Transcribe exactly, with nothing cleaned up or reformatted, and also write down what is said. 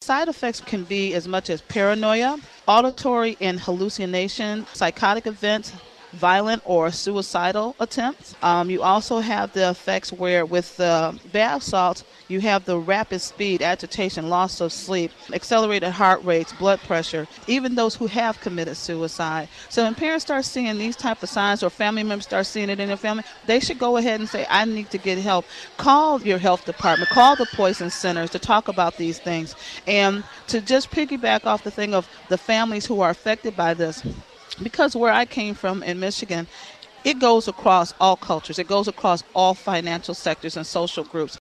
side effects can be as much as paranoia, auditory and hallucination, psychotic events, violent or suicidal attempts. Um, you also have the effects where with the bath salts, you have the rapid speed, agitation, loss of sleep, accelerated heart rates, blood pressure, even those who have committed suicide. So when parents start seeing these type of signs or family members start seeing it in their family, they should go ahead and say, I need to get help. Call your health department, call the poison centers to talk about these things. And to just piggyback off the thing of the families who are affected by this, because where I came from in Michigan, it goes across all cultures. It goes across all financial sectors and social groups.